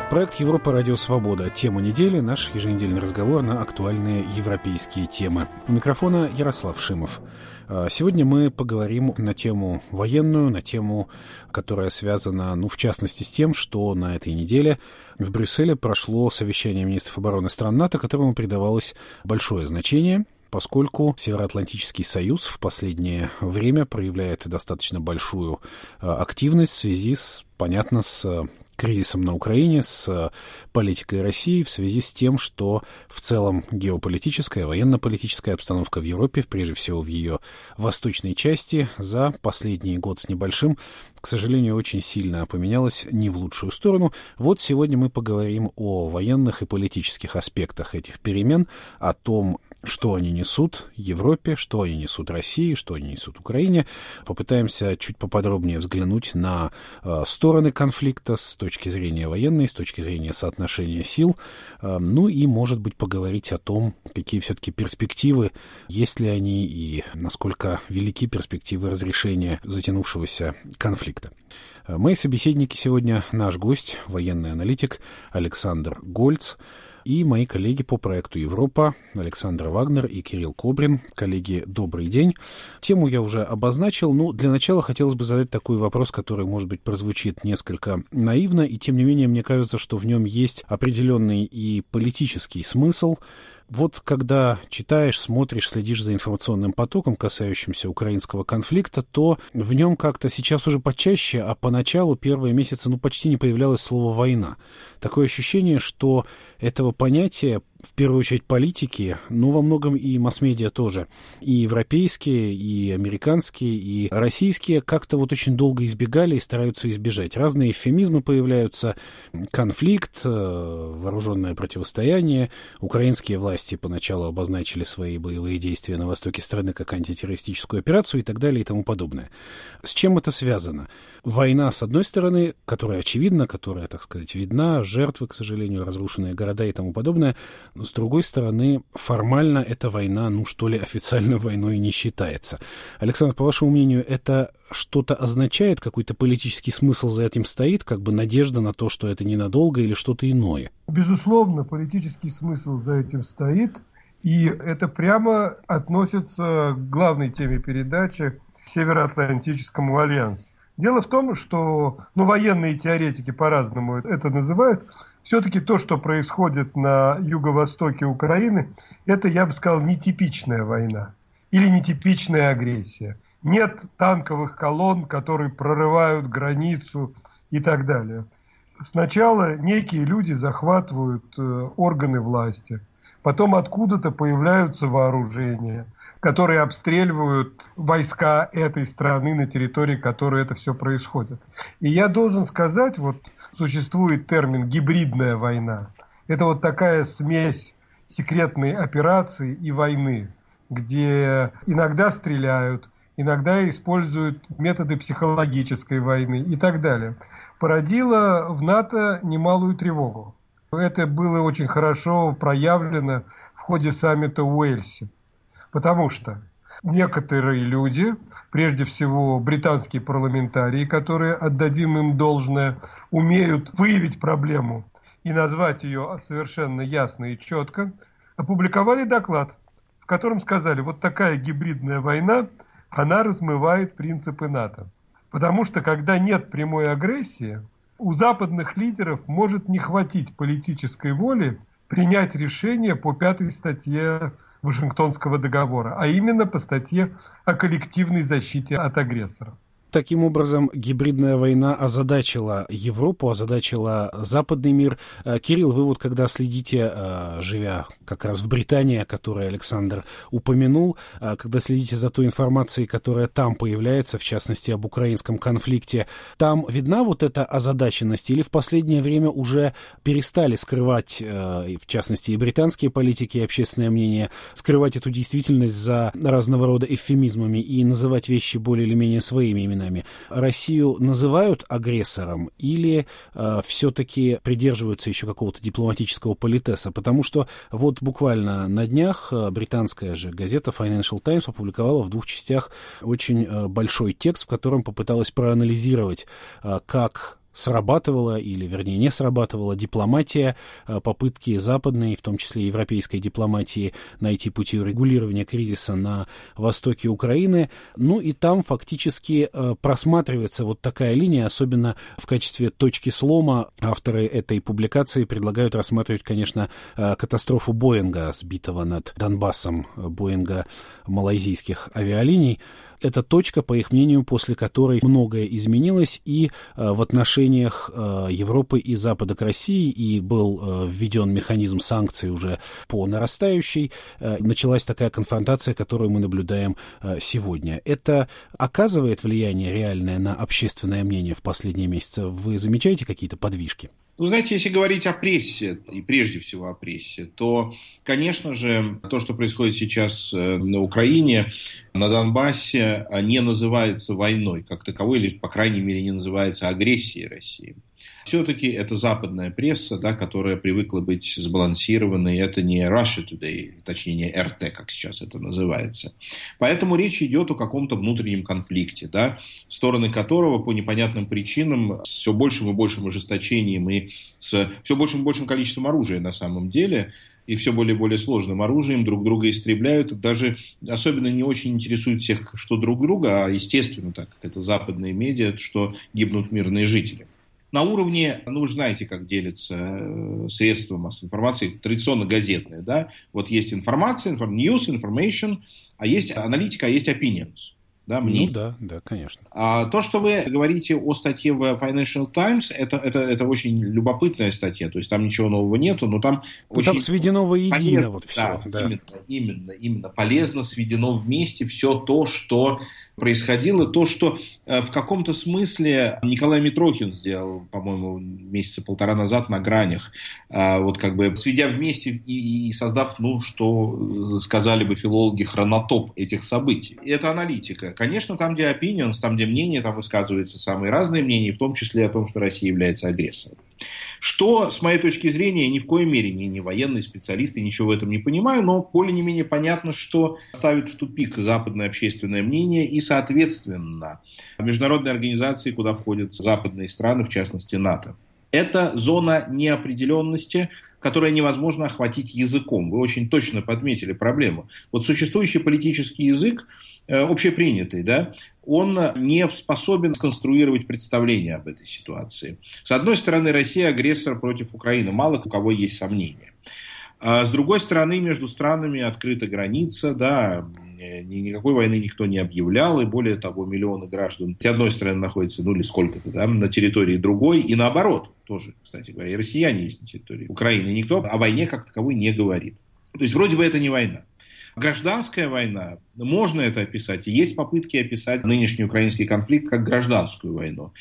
Проект «Европа. Радио Свобода». Тема недели – наш еженедельный разговор на актуальные европейские темы. У микрофона Ярослав Шимов. Сегодня мы поговорим на тему военную, на тему, которая связана, в частности, с тем, что на этой неделе в Брюсселе прошло совещание министров обороны стран НАТО, которому придавалось большое значение, поскольку Североатлантический союз в последнее время проявляет достаточно большую активность в связи с кризисом на Украине, с политикой России, в связи с тем, что в целом геополитическая, военно-политическая обстановка в Европе, прежде всего в ее восточной части, за последний год с небольшим, к сожалению, очень сильно поменялась не в лучшую сторону. Вот сегодня мы поговорим о военных и политических аспектах этих перемен, о том, что они несут Европе, что они несут России, что они несут Украине. Попытаемся чуть поподробнее взглянуть на стороны конфликта с точки зрения военной, с точки зрения соотношения сил. И, может быть, поговорить о том, какие все-таки перспективы, есть ли они и насколько велики перспективы разрешения затянувшегося конфликта. Мои собеседники сегодня наш гость, военный аналитик Александр Гольц, и мои коллеги по проекту «Европа» Александр Вагнер и Кирилл Кобрин. Коллеги, добрый день. Тему я уже обозначил. Для начала хотелось бы задать такой вопрос, который, может быть, прозвучит несколько наивно, и тем не менее, мне кажется, что в нем есть определенный и политический смысл. Вот когда читаешь, смотришь, следишь за информационным потоком, касающимся украинского конфликта, то в нем как-то сейчас уже почаще, а поначалу первые месяцы почти не появлялось слово «война». Такое ощущение, что этого понятия, в первую очередь политики, во многом и масс-медиа тоже, и европейские, и американские, и российские, как-то очень долго избегали и стараются избежать. Разные эвфемизмы появляются: конфликт, вооруженное противостояние. Украинские власти поначалу обозначили свои боевые действия на востоке страны как антитеррористическую операцию и так далее и тому подобное. С чем это связано? Война, с одной стороны, которая очевидна, которая, так сказать, видна, жертвы, к сожалению, разрушенные города и тому подобное. Но, с другой стороны, формально эта война, официально войной не считается. Александр, по вашему мнению, это что-то означает, какой-то политический смысл за этим стоит, надежда на то, что это ненадолго или что-то иное? Безусловно, политический смысл за этим стоит, и это прямо относится к главной теме передачи — Североатлантическому альянсу. Дело в том, что военные теоретики по-разному это называют. Все-таки то, что происходит на юго-востоке Украины, это, я бы сказал, нетипичная война или нетипичная агрессия. Нет танковых колонн, которые прорывают границу и так далее. Сначала некие люди захватывают органы власти, потом откуда-то появляются вооружения, которые обстреливают войска этой страны, на территории которой это все происходит. И я должен сказать, существует термин «гибридная война». Это такая смесь секретной операции и войны, где иногда стреляют, иногда используют методы психологической войны и так далее. Породило в НАТО немалую тревогу. Это было очень хорошо проявлено в ходе саммита в Уэльсе. Потому что некоторые люди, прежде всего британские парламентарии, которые, отдадим им должное, умеют выявить проблему и назвать ее совершенно ясно и четко, опубликовали доклад, в котором сказали: такая гибридная война, она размывает принципы НАТО. Потому что, когда нет прямой агрессии, у западных лидеров может не хватить политической воли принять решение по 5 статье Вашингтонского договора, а именно по статье о коллективной защите от агрессора. Таким образом, гибридная война озадачила Европу, озадачила западный мир. Кирилл, вы когда следите, живя как раз в Британии, о которой Александр упомянул, когда следите за той информацией, которая там появляется, в частности, об украинском конфликте, там видна эта озадаченность, или в последнее время уже перестали скрывать, в частности, и британские политики, и общественное мнение, скрывать эту действительность за разного рода эвфемизмами и называть вещи более или менее своими именами? Россию называют агрессором или все-таки придерживаются еще какого-то дипломатического политеса? Потому что буквально на днях британская же газета Financial Times опубликовала в 2 частях очень большой текст, в котором попыталась проанализировать, как срабатывала или, вернее, не срабатывала дипломатия, попытки западной, в том числе европейской дипломатии, найти пути урегулирования кризиса на востоке Украины. Ну и там фактически просматривается вот такая линия, особенно в качестве точки слома. Авторы этой публикации предлагают рассматривать, конечно, катастрофу Боинга, сбитого над Донбассом, Боинга малайзийских авиалиний. Это точка, по их мнению, после которой многое изменилось и в отношениях Европы и Запада к России, и был введен механизм санкций уже по нарастающей. Началась такая конфронтация, которую мы наблюдаем сегодня. Это оказывает влияние реальное на общественное мнение в последние месяцы? Вы замечаете какие-то подвижки? Ну, знаете, если говорить о прессе, и прежде всего о прессе, то, конечно же, то, что происходит сейчас на Украине, на Донбассе, не называется войной как таковой, или, по крайней мере, не называется агрессией России. Все-таки это западная пресса, да, которая привыкла быть сбалансированной. Это не Russia Today, точнее не РТ, как сейчас это называется. Поэтому речь идет о каком-то внутреннем конфликте, да, стороны которого по непонятным причинам с все большим и большим ожесточением и с все большим и большим количеством оружия на самом деле и все более и более сложным оружием друг друга истребляют. Даже особенно не очень интересует всех, что друг друга, а естественно, так как это западные медиа, что гибнут мирные жители. На уровне, ну, вы же знаете, как делятся средства массовой информации, традиционно газетные, да? Вот есть информация, news, information, а есть аналитика, а есть opinions. Да, ну да, конечно. А то, что вы говорите о статье в Financial Times, это очень любопытная статья, то есть там ничего нового нету, но там очень... Там сведено воедино полезно, вот все. Да. Именно. Полезно сведено вместе все то, что происходило, то, что в каком-то смысле Николай Митрохин сделал, по-моему, месяца полтора назад на «Гранях», вот как бы сведя вместе и создав, ну, что сказали бы филологи, хронотоп этих событий. И это аналитика. Конечно, там, где opinions, там, где мнения, там высказываются самые разные мнения, в том числе о том, что Россия является агрессором. Что, с моей точки зрения, ни в коей мере не военный специалист, и ничего в этом не понимаю, но более не менее понятно, что ставит в тупик западное общественное мнение и, соответственно, международные организации, куда входят западные страны, в частности НАТО. Это зона неопределенности, которую невозможно охватить языком. Вы очень точно подметили проблему. Вот существующий политический язык, общепринятый, да, он не способен сконструировать представление об этой ситуации. С одной стороны, Россия агрессор против Украины, мало у кого есть сомнения. А с другой стороны, между странами открыта граница, да, никакой войны никто не объявлял, и более того, миллионы граждан с одной стороны находятся, ну или сколько-то, да, на территории другой, и наоборот, тоже, кстати говоря, и россияне есть на территории Украины, никто о войне как таковой не говорит. То есть, вроде бы это не война. Гражданская война, можно это описать, и есть попытки описать нынешний украинский конфликт как гражданскую войну,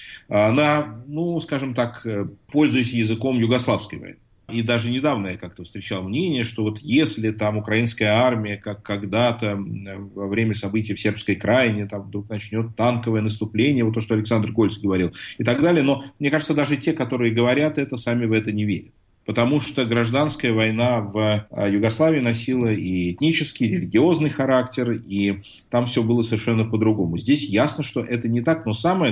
ну, скажем так, пользуясь языком югославской войны. И даже недавно я как-то встречал мнение, что вот если там украинская армия, как когда-то во время событий в Сербской Крайне, там вдруг начнет танковое наступление, вот то, что Александр Гольц говорил, и так далее, но мне кажется, даже те, которые говорят это, сами в это не верят. Потому что гражданская война в Югославии носила и этнический, и религиозный характер, и там все было совершенно по-другому. Здесь ясно, что это не так, но самое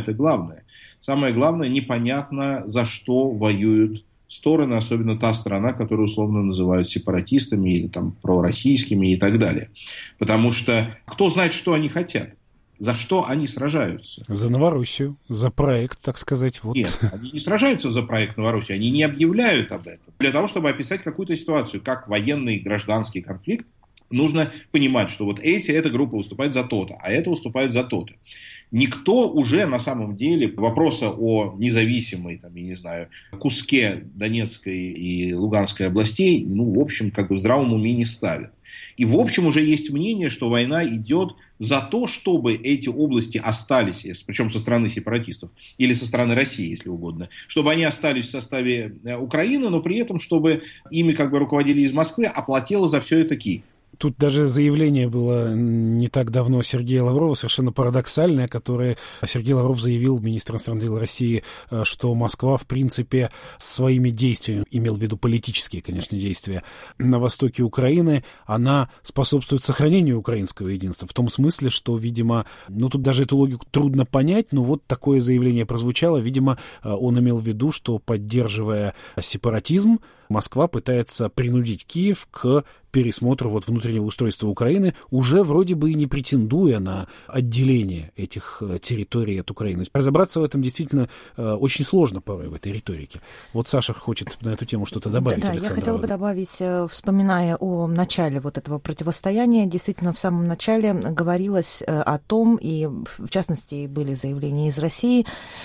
главное, непонятно, за что воюют стороны, особенно та сторона, которую условно называют сепаратистами или там пророссийскими и так далее. Потому что кто знает, что они хотят, за что они сражаются. За Новороссию, за проект, так сказать. Вот. Нет, они не сражаются за проект Новороссии, они не объявляют об этом. Для того, чтобы описать какую-то ситуацию, как военный гражданский конфликт, нужно понимать, что вот эта группа выступает за то-то, а эта выступает за то-то. Никто уже на самом деле вопроса о независимой, там, я не знаю, куске Донецкой и Луганской областей, ну, в общем, как бы в здравом уме не ставит. И, в общем, уже есть мнение, что война идет за то, чтобы эти области остались, причем со стороны сепаратистов, или со стороны России, если угодно, чтобы они остались в составе Украины, но при этом, чтобы ими как бы руководили из Москвы, а платила за все это Киев. Тут даже заявление было не так давно Сергея Лаврова, совершенно парадоксальное, которое Сергей Лавров заявил, министр иностранных дел России, что Москва, в принципе, своими действиями, имел в виду политические, конечно, действия, на востоке Украины, она способствует сохранению украинского единства. В том смысле, что, видимо, тут даже эту логику трудно понять, но вот такое заявление прозвучало. Видимо, он имел в виду, что, поддерживая сепаратизм, Москва пытается принудить Киев к пересмотру внутреннего устройства Украины, уже вроде бы и не претендуя на отделение этих территорий от Украины. Разобраться в этом действительно очень сложно порой в этой риторике. Вот Саша хочет на эту тему что-то добавить. Да, я хотела бы добавить, вспоминая о начале этого противостояния, действительно в самом начале говорилось о том, и в частности были заявления из России,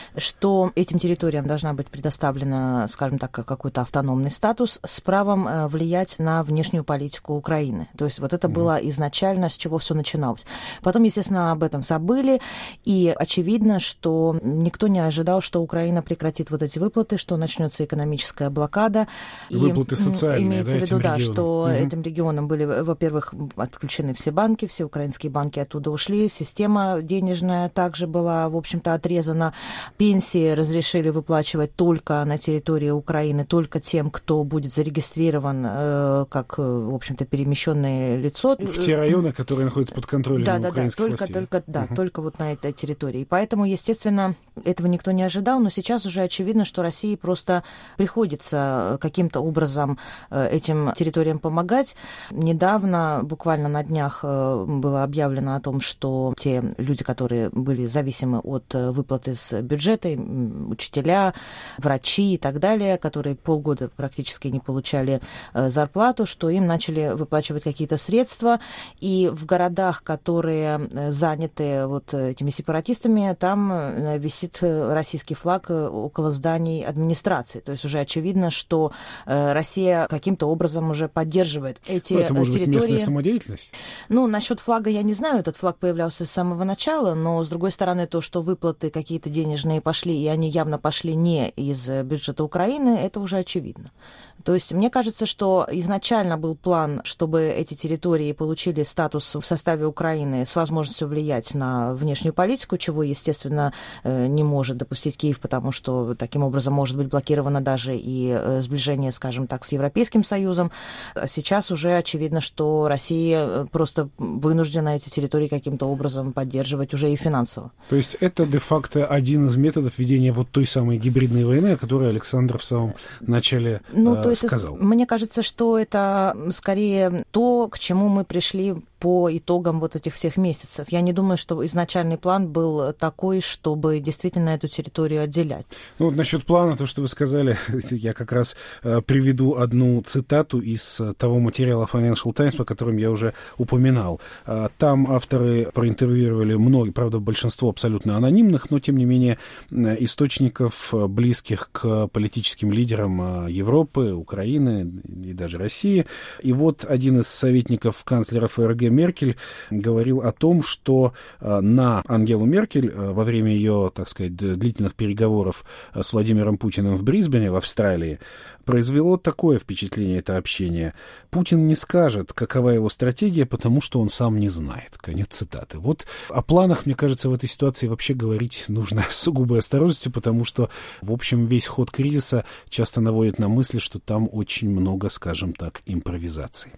что этим территориям должна быть предоставлена, скажем так, какой-то автономный статус с правом влиять на внешнюю политику Украины. То есть это было изначально, с чего все начиналось. Потом, естественно, об этом забыли, и очевидно, что никто не ожидал, что Украина прекратит эти выплаты, что начнется экономическая блокада. Выплаты социальные, имеется в виду, что этим регионам были, во-первых, отключены все банки, все украинские банки оттуда ушли, система денежная также была, в общем-то, отрезана, пенсии разрешили выплачивать только на территории Украины, только тем, кто будет зарегистрирован как, в общем-то, перемещенное лицо. В те районы, которые находятся под контролем украинских властей. Только на этой территории. И поэтому, естественно, этого никто не ожидал, но сейчас уже очевидно, что России просто приходится каким-то образом этим территориям помогать. Недавно, буквально на днях, было объявлено о том, что те люди, которые были зависимы от выплат из бюджета, учителя, врачи и так далее, которые полгода практически не получали зарплату, что им начали выплачивать какие-то средства, и в городах, которые заняты этими сепаратистами, там висит российский флаг около зданий администрации. То есть уже очевидно, что Россия каким-то образом уже поддерживает эти территории. Это может быть местная самодеятельность? Насчет флага я не знаю, этот флаг появлялся с самого начала, но, с другой стороны, то, что выплаты какие-то денежные пошли, и они явно пошли не из бюджета Украины, это уже очевидно. То есть мне кажется, что изначально был план, чтобы эти территории получили статус в составе Украины с возможностью влиять на внешнюю политику, чего, естественно, не может допустить Киев, потому что таким образом может быть блокировано даже и сближение, скажем так, с Европейским Союзом. Сейчас уже очевидно, что Россия просто вынуждена эти территории каким-то образом поддерживать уже и финансово. То есть это де-факто один из методов ведения той самой гибридной войны, о которой Александр в самом начале сказал. Мне кажется, что это скорее то, к чему мы пришли по итогам этих всех месяцев. Я не думаю, что изначальный план был такой, чтобы действительно эту территорию отделять. Насчет плана, то, что вы сказали, я как раз приведу одну цитату из того материала Financial Times, по которым я уже упоминал. Там авторы проинтервьюировали многие, правда, большинство абсолютно анонимных, но, тем не менее, источников, близких к политическим лидерам Европы, Украины и даже России. И один из советников канцлера ФРГ Меркель говорил о том, что на Ангелу Меркель во время ее, так сказать, длительных переговоров с Владимиром Путиным в Брисбене, в Австралии, произвело такое впечатление это общение. Путин не скажет, какова его стратегия, потому что он сам не знает. Конец цитаты. О планах, мне кажется, в этой ситуации вообще говорить нужно с сугубой осторожностью, потому что, в общем, весь ход кризиса часто наводит на мысль, что там очень много, скажем так, импровизаций.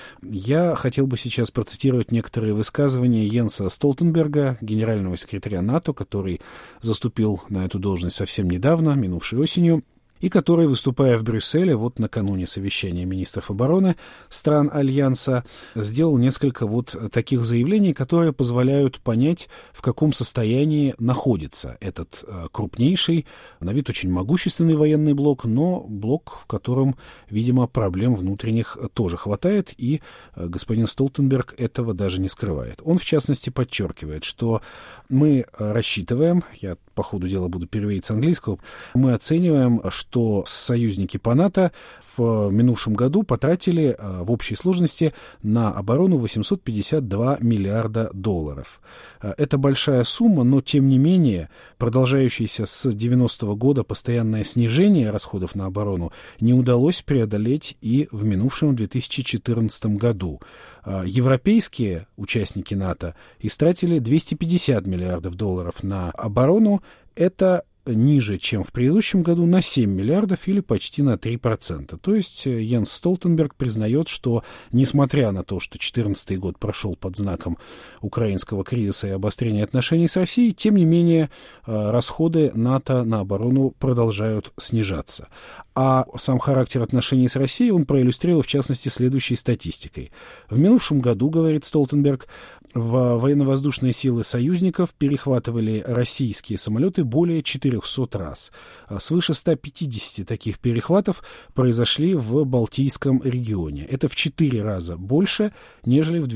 Я хотел бы сейчас процитировать некоторые высказывания Йенса Столтенберга, генерального секретаря НАТО, который заступил на эту должность совсем недавно, минувшей осенью, и который, выступая в Брюсселе, накануне совещания министров обороны стран Альянса, сделал несколько таких заявлений, которые позволяют понять, в каком состоянии находится этот крупнейший, на вид очень могущественный военный блок, но блок, в котором, видимо, проблем внутренних тоже хватает, и господин Столтенберг этого даже не скрывает. Он, в частности, подчеркивает, что мы рассчитываем, я по ходу дела буду переводить с английского, мы оцениваем, что что союзники по НАТО в минувшем году потратили в общей сложности на оборону 852 миллиарда долларов. Это большая сумма, но тем не менее продолжающееся с 90-го года постоянное снижение расходов на оборону не удалось преодолеть и в минувшем 2014 году. Европейские участники НАТО истратили 250 миллиардов долларов на оборону. Это ниже, чем в предыдущем году, на 7 миллиардов или почти на 3%. То есть Йенс Столтенберг признает, что, несмотря на то, что 2014 год прошел под знаком украинского кризиса и обострения отношений с Россией, тем не менее расходы НАТО на оборону продолжают снижаться. А сам характер отношений с Россией он проиллюстрировал, в частности, следующей статистикой. В минувшем году, говорит Столтенберг, в военно-воздушные силы союзников перехватывали российские самолеты более 400 раз. Свыше 150 таких перехватов произошли в Балтийском регионе. Это в 4 раза больше, нежели в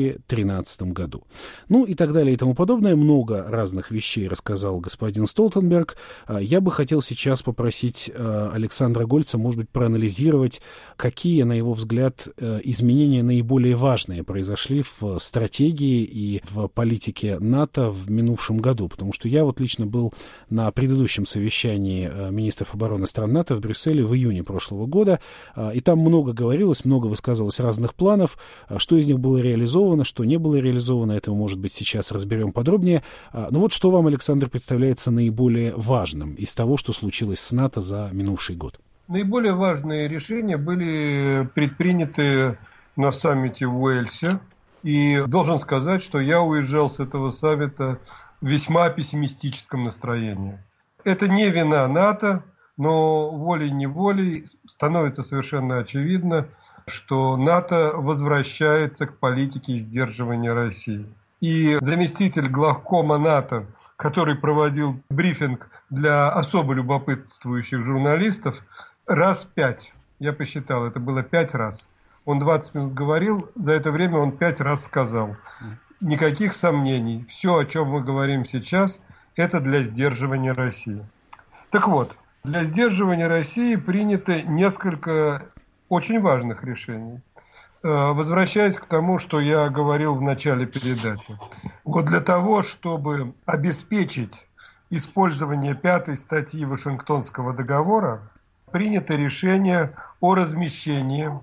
2013 году. Ну и так далее и тому подобное. Много разных вещей рассказал господин Столтенберг. Я бы хотел сейчас попросить Александра Гольца, может быть, проанализировать, какие, на его взгляд, изменения наиболее важные произошли в стратегии и в политике НАТО в минувшем году. Потому что я вот лично был на предыдущем совещании министров обороны стран НАТО в Брюсселе в июне прошлого года, и там много говорилось, много высказывалось разных планов, что из них было реализовано, что не было реализовано, это, может быть, сейчас разберем подробнее. Но вот что вам, Александр, представляется наиболее важным из того, что случилось с НАТО за минувший год? Наиболее важные решения были предприняты на саммите в Уэльсе. И должен сказать, что я уезжал с этого саммита в весьма пессимистическом настроении. Это не вина НАТО, но волей-неволей становится совершенно очевидно, что НАТО возвращается к политике сдерживания России. И заместитель главкома НАТО, который проводил брифинг для особо любопытствующих журналистов, раз 5, я посчитал, это было 5 раз. Он 20 минут говорил, за это время он 5 раз сказал. Никаких сомнений. Все, о чем мы говорим сейчас, это для сдерживания России. Так вот, для сдерживания России принято несколько очень важных решений. Возвращаясь к тому, что я говорил в начале передачи. Вот для того, чтобы обеспечить использование 5-й статьи Вашингтонского договора, принято решение о размещении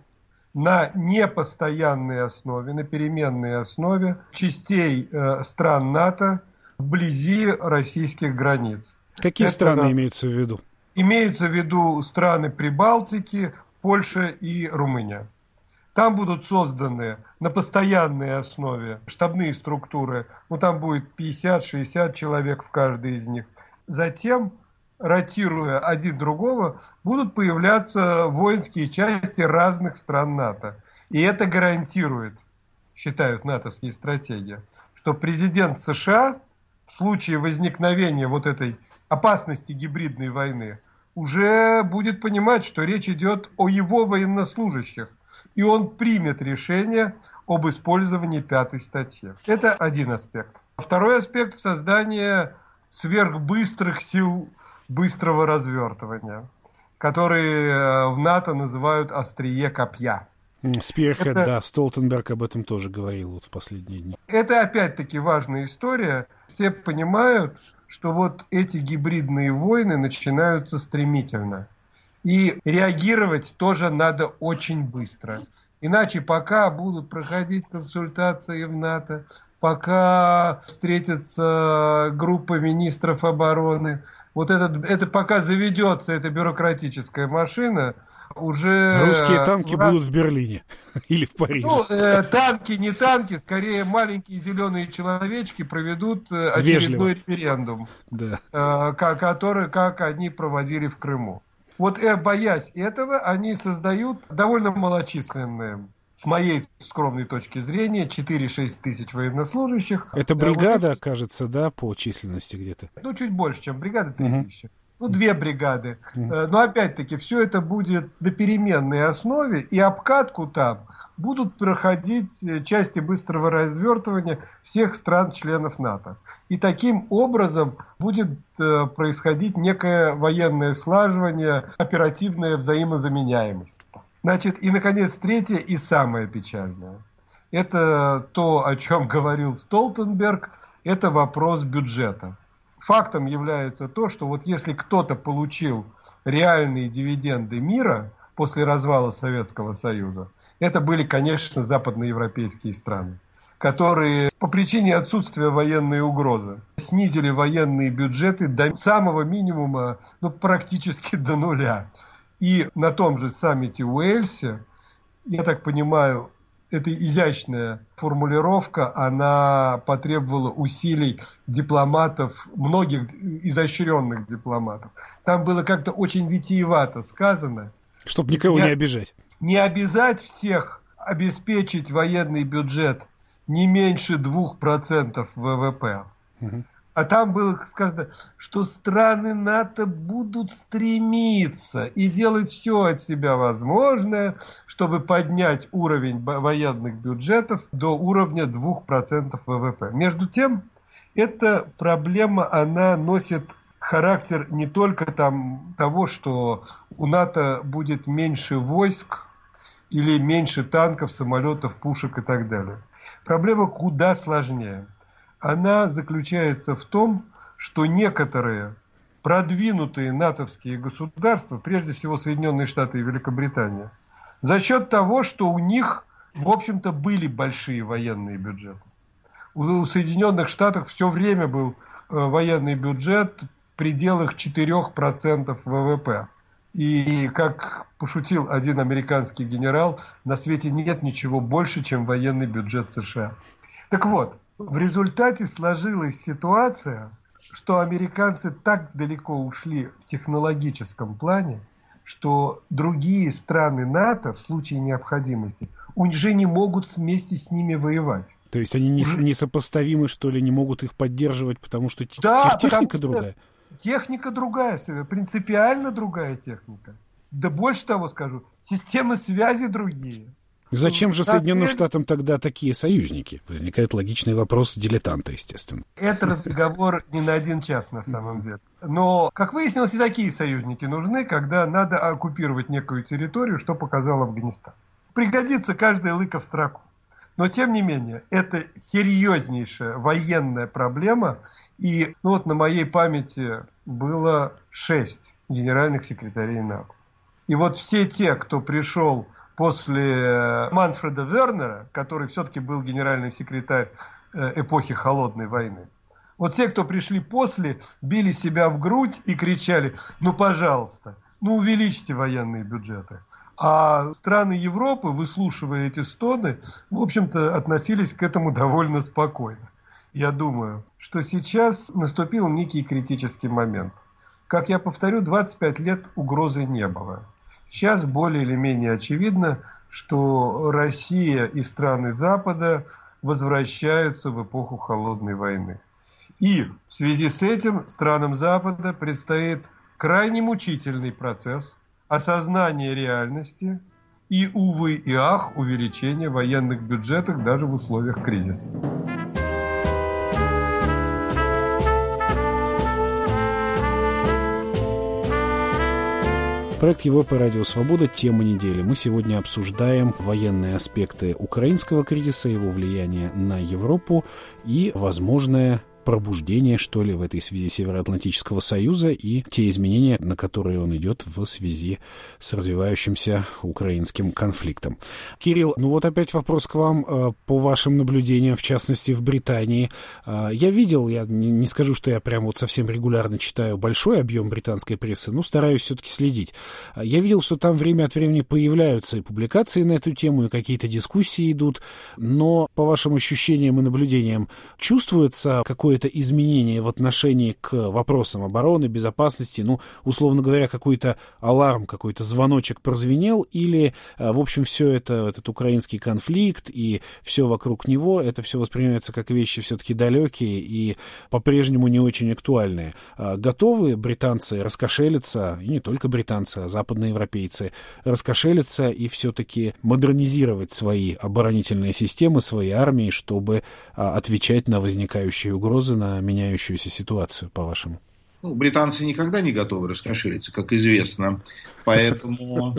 на непостоянной основе, на переменной основе частей стран НАТО вблизи российских границ. Какие страны имеются в виду? Имеются в виду страны Прибалтики, Польша и Румыния. Там будут созданы на постоянной основе штабные структуры, там будет 50-60 человек в каждой из них. Затем, ротируя один другого, будут появляться воинские части разных стран НАТО. И это гарантирует, считают натовские стратегии, что президент США в случае возникновения вот этой опасности гибридной войны уже будет понимать, что речь идет о его военнослужащих. И он примет решение об использовании 5-й статьи. Это один аспект. Второй аспект – создание сверхбыстрых сил быстрого развертывания, которые в НАТО называют острие копья. Спирхед, да, Столтенберг об этом тоже говорил вот в последние дни. Это опять-таки важная история. Все понимают, что вот эти гибридные войны начинаются стремительно. И реагировать тоже надо очень быстро. Иначе пока будут проходить консультации в НАТО, пока встретятся группа министров обороны, вот это пока заведется эта бюрократическая машина, уже... Русские танки будут в Берлине или в Париже. Танки, не танки, скорее маленькие зеленые человечки проведут очередной референдум, да. Который, как они проводили в Крыму. Вот боясь этого, они создают довольно малочисленные, с моей скромной точки зрения, 4-6 тысяч военнослужащих. Это бригада, кажется, да, по численности где-то? Чуть больше, чем бригада, 3000. 2 бригады. Но опять-таки, все это будет на переменной основе, и обкатку там будут проходить части быстрого развертывания всех стран-членов НАТО. И таким образом будет происходить некое военное слаживание, оперативная взаимозаменяемость. Значит, и, наконец, третье и самое печальное. Это то, о чем говорил Столтенберг, это вопрос бюджета. Фактом является то, что вот если кто-то получил реальные дивиденды мира после развала Советского Союза, это были, конечно, западноевропейские страны, которые по причине отсутствия военной угрозы снизили военные бюджеты до самого минимума, практически до нуля. И на том же саммите в Уэльсе, я так понимаю, эта изящная формулировка, она потребовала усилий дипломатов, многих изощренных дипломатов. Там было как-то очень витиевато сказано. Чтобы никого не обижать. Не обязать всех обеспечить военный бюджет не меньше 2% ВВП. Угу. А там было сказано, что страны НАТО будут стремиться и делать все от себя возможное, чтобы поднять уровень военных бюджетов до уровня 2% ВВП. Между тем, эта проблема, она носит характер не только того, что у НАТО будет меньше войск или меньше танков, самолетов, пушек и так далее. Проблема куда сложнее. Она заключается в том, что некоторые продвинутые натовские государства, прежде всего Соединенные Штаты и Великобритания, за счет того, что у них, в общем-то, были большие военные бюджеты. У Соединенных Штатов все время был военный бюджет в пределах 4% ВВП. И, как пошутил один американский генерал, на свете нет ничего больше, чем военный бюджет США. Так вот, в результате сложилась ситуация, что американцы так далеко ушли в технологическом плане, что другие страны НАТО в случае необходимости уже не могут вместе с ними воевать. То есть они несопоставимы, что ли, не могут их поддерживать, потому что техника другая? Техника другая, принципиально другая техника. Да больше того скажу, системы связи другие. Зачем же Соединенным Штатам тогда такие союзники? Возникает логичный вопрос дилетанта, естественно. Это разговор не на один час, на самом деле. Но, как выяснилось, и такие союзники нужны, когда надо оккупировать некую территорию, что показал Афганистан. Пригодится каждая лыка в строку. Но, тем не менее, это серьезнейшая военная проблема. И на моей памяти было 6 генеральных секретарей НАТО. И вот все те, кто пришел после Манфреда Вернера, который все-таки был генеральный секретарь эпохи Холодной войны, вот те, кто пришли после, били себя в грудь и кричали: пожалуйста, увеличьте военные бюджеты. А страны Европы, выслушивая эти стоны, в общем-то, относились к этому довольно спокойно. Я думаю, что сейчас наступил некий критический момент. Как я повторю, 25 лет угрозы не было. Сейчас более или менее очевидно, что Россия и страны Запада возвращаются в эпоху Холодной войны. И в связи с этим странам Запада предстоит крайне мучительный процесс осознания реальности и, увы и ах, увеличения военных бюджетов даже в условиях кризиса. Проект Европа Радио Свобода. Тема недели. Мы сегодня обсуждаем военные аспекты украинского кризиса, его влияние на Европу и возможное пробуждение, что ли, в этой связи Североатлантического союза и те изменения, на которые он идет в связи с развивающимся украинским конфликтом. Кирилл, опять вопрос к вам по вашим наблюдениям, в частности, в Британии. Я видел, я не скажу, что я прям совсем регулярно читаю большой объем британской прессы, но стараюсь все-таки следить. Я видел, что там время от времени появляются и публикации на эту тему, и какие-то дискуссии идут, но по вашим ощущениям и наблюдениям чувствуется какое-то какое-то изменение в отношении к вопросам обороны, безопасности, ну, условно говоря, какой-то аларм, какой-то звоночек прозвенел, или, в общем, все это, этот украинский конфликт и все вокруг него, это все воспринимается как вещи все-таки далекие и по-прежнему не очень актуальные. Готовы британцы раскошелиться, и не только британцы, а западноевропейцы, раскошелиться и все-таки модернизировать свои оборонительные системы, свои армии, чтобы отвечать на возникающие угрозы, на меняющуюся ситуацию, по-вашему? Ну, британцы никогда не готовы раскошелиться, как известно, поэтому...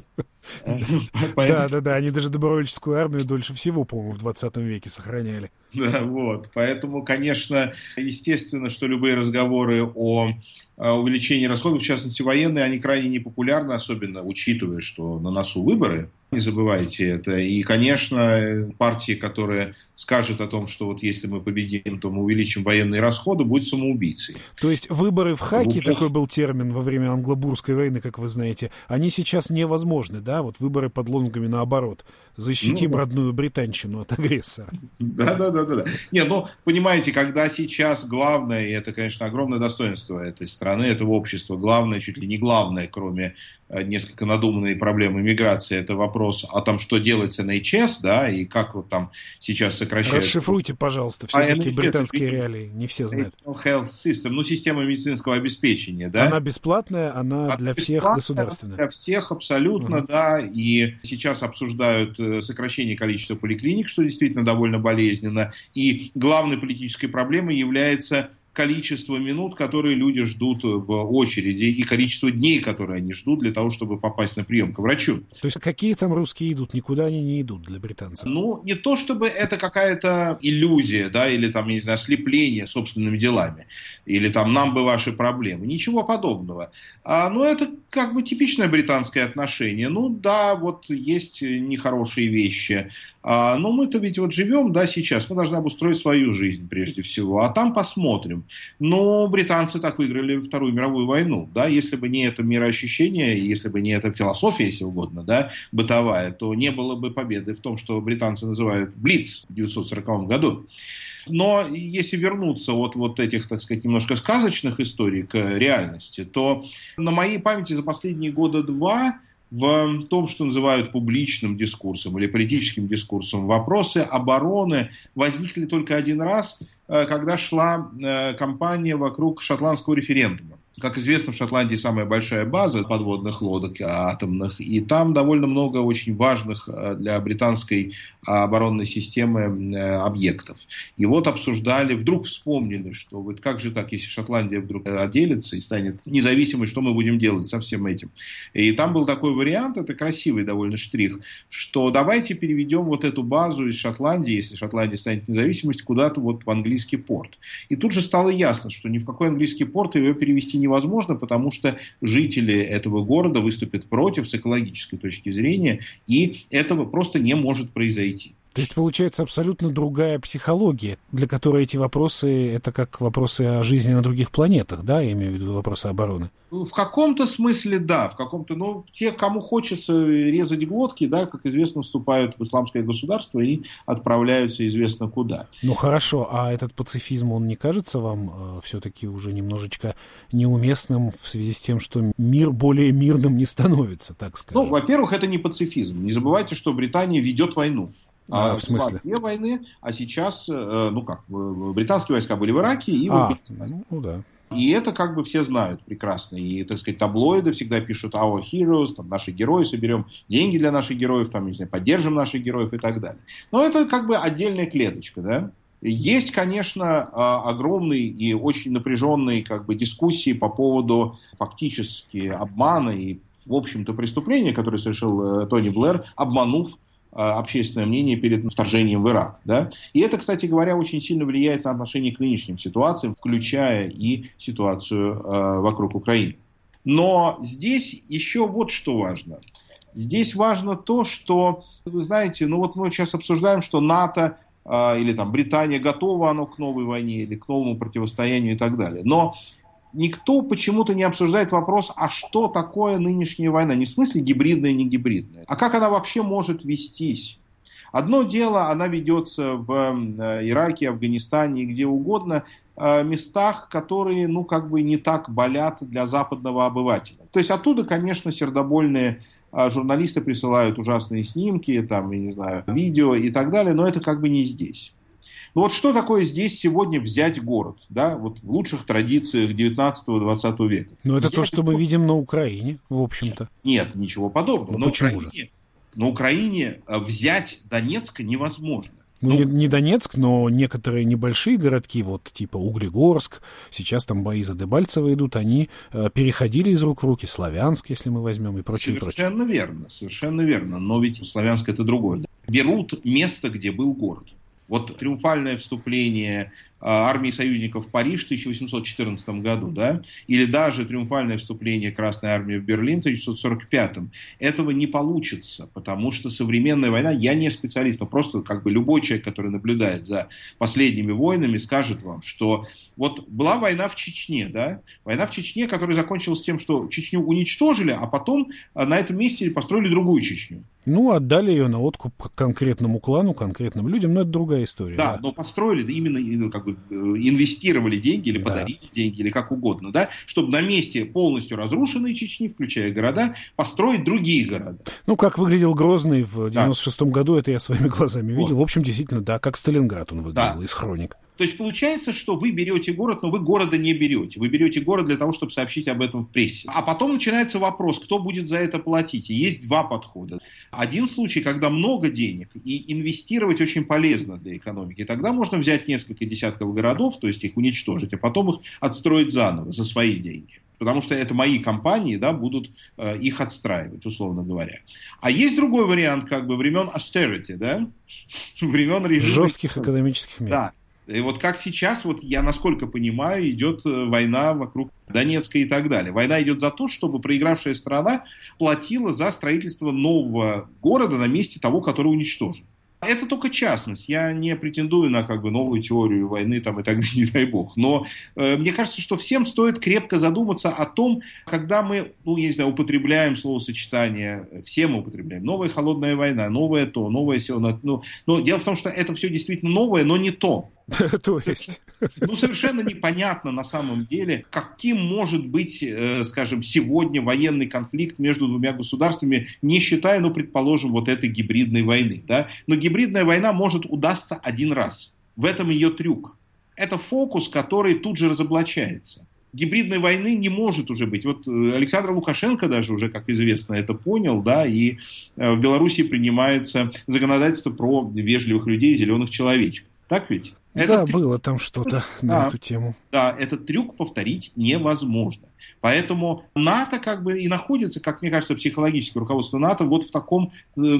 Да, они даже добровольческую армию дольше всего, по-моему, в 20 веке сохраняли. Да, вот, поэтому, конечно, естественно, что любые разговоры о увеличении расходов, в частности военные, они крайне непопулярны, особенно учитывая, что на носу выборы, не забывайте это. И, конечно, партии, которая скажет о том, что вот если мы победим, то мы увеличим военные расходы, будет самоубийцей. То есть выборы в хаке, такой был термин во время Англо-Бурской войны, как вы знаете, они сейчас невозможны, да? Вот выборы под лозунгами наоборот. Защитим родную британщину от агрессора. Да. Не, ну, понимаете, когда сейчас главное, и это, конечно, огромное достоинство этой страны, этого общества, главное, чуть ли не главное, кроме несколько надуманной проблемы миграции, это вопрос о том, что делать с NHS, да, и как вот там сейчас сокращают. Расшифруйте, пожалуйста, все-таки британские реалии, не все знают. Health System, ну, система медицинского обеспечения, да. Она бесплатная, она для всех государственная. Для всех абсолютно, да, и сейчас обсуждают сокращение количества поликлиник, что действительно довольно болезненно, и главной политической проблемой является количество минут, которые люди ждут в очереди, и количество дней, которые они ждут для того, чтобы попасть на прием к врачу. То есть какие там русские идут? Никуда они не идут для британцев? Ну, не то чтобы это какая-то иллюзия, да, или там, я не знаю, ослепление собственными делами, или там нам бы ваши проблемы. Ничего подобного. Но это как бы типичное британское отношение. Ну да, вот есть нехорошие вещи. Но мы-то ведь вот живем, да, сейчас, мы должны обустроить свою жизнь прежде всего, а там посмотрим. Но британцы так выиграли Вторую мировую войну, да, если бы не это мироощущение, если бы не эта философия, если угодно, да, бытовая, то не было бы победы в том, что британцы называют Блиц в 1940 году. Но если вернуться от вот этих, так сказать, немножко сказочных историй к реальности, то на моей памяти за последние года два в том, что называют публичным дискурсом или политическим дискурсом, вопросы обороны возникли только один раз, когда шла кампания вокруг шотландского референдума. Как известно, в Шотландии самая большая база подводных лодок атомных, и там довольно много очень важных для британской оборонной системы объектов. И вот обсуждали, вдруг вспомнили, что вот как же так, если Шотландия вдруг отделится и станет независимой, что мы будем делать со всем этим? И там был такой вариант, это красивый довольно штрих, что давайте переведем вот эту базу из Шотландии, если Шотландия станет независимой, куда-то вот в английский порт. И тут же стало ясно, что ни в какой английский порт ее перевести невозможно, потому что жители этого города выступят против с экологической точки зрения, и этого просто не может произойти. То есть, получается, абсолютно другая психология, для которой эти вопросы, это как вопросы о жизни на других планетах, да, я имею в виду вопросы обороны? В каком-то смысле, да, в каком-то, но те, кому хочется резать глотки, да, как известно, вступают в исламское государство и отправляются известно куда. Ну, хорошо, а этот пацифизм, он не кажется вам все-таки уже немножечко неуместным в связи с тем, что мир более мирным не становится, так сказать? Ну, во-первых, это не пацифизм. Не забывайте, что Британия ведет войну. В смысле? Две войны, а сейчас, британские войска были в Ираке и в Афганистане. Ну да. И это как бы все знают прекрасно. И, так сказать, таблоиды всегда пишут «Our heroes», там, «Наши герои», соберем деньги для наших героев, там, не знаю, поддержим наших героев и так далее. Но это как бы отдельная клеточка, да. Есть, конечно, огромные и очень напряженные как бы дискуссии по поводу фактически обмана и, в общем-то, преступления, которое совершил Тони Блэр, обманув общественное мнение перед вторжением в Ирак. Да? И это, кстати говоря, очень сильно влияет на отношение к нынешним ситуациям, включая и ситуацию вокруг Украины. Но здесь еще вот что важно. Здесь важно то, что, вы знаете, ну вот мы сейчас обсуждаем, что НАТО или там Британия готова оно к новой войне или к новому противостоянию и так далее. Но никто почему-то не обсуждает вопрос, а что такое нынешняя война? Не в смысле гибридная, не гибридная, а как она вообще может вестись? Одно дело, она ведется в Ираке, Афганистане и где угодно, местах, которые, не так болят для западного обывателя. То есть оттуда, конечно, сердобольные журналисты присылают ужасные снимки, видео и так далее, но это не здесь. Что такое здесь сегодня взять город, да, в лучших традициях 19-20 века? Это то, что мы видим на Украине, в общем-то. Нет, ничего подобного. Почему же? На Украине взять Донецк невозможно. Не Донецк, но некоторые небольшие городки, типа Углегорск, сейчас там бои за Дебальцево идут, они переходили из рук в руки. Славянск, если мы возьмем, и прочее. Совершенно верно. Но ведь Славянск это другое. Берут место, где был город. Триумфальное вступление армии союзников в Париж в 1814 году, да, или даже триумфальное вступление Красной армии в Берлин в 1945. Этого не получится, потому что современная война, я не специалист, но просто любой человек, который наблюдает за последними войнами, скажет вам, что была война в Чечне, да, война в Чечне, которая закончилась тем, что Чечню уничтожили, а потом на этом месте построили другую Чечню. Отдали ее на откуп конкретному клану, конкретным людям, но это другая история. Да, но построили, именно инвестировали деньги или подарили деньги, или как угодно, да, чтобы на месте полностью разрушенной Чечни, включая города, построить другие города. Как выглядел Грозный в 96-м году, это я своими глазами видел. В общем, действительно, да, как Сталинград он выглядел из хроник. То есть получается, что вы берете город, но вы города не берете. Вы берете город для того, чтобы сообщить об этом в прессе. А потом начинается вопрос, кто будет за это платить. И есть два подхода. Один случай, когда много денег, и инвестировать очень полезно для экономики. И тогда можно взять несколько десятков городов, то есть их уничтожить, а потом их отстроить заново за свои деньги. Потому что это мои компании, да, будут их отстраивать, условно говоря. А есть другой вариант, времен austerity, да, времен режима... Жестких экономических мер. Да. И как сейчас, я насколько понимаю, идет война вокруг Донецка и так далее. Война идет за то, чтобы проигравшая страна платила за строительство нового города на месте того, который уничтожен. Это только частность. Я не претендую на новую теорию войны и так далее, не дай бог. Но мне кажется, что всем стоит крепко задуматься о том, когда мы, употребляем словосочетание, все мы употребляем, новая холодная война, новое то, новое сила. Но дело в том, что это все действительно новое, но не то. То есть... Совершенно непонятно на самом деле, каким может быть, сегодня военный конфликт между двумя государствами, не считая, предположим, этой гибридной войны. Да? Но гибридная война может удастся один раз. В этом ее трюк. Это фокус, который тут же разоблачается. Гибридной войны не может уже быть. Александр Лукашенко даже уже, как известно, это понял, да, и в Беларуси принимается законодательство про вежливых людей и зеленых человечков. Так ведь? Было там что-то на эту тему. Да, этот трюк повторить невозможно. Поэтому НАТО и находится, как мне кажется, психологически руководство НАТО в таком,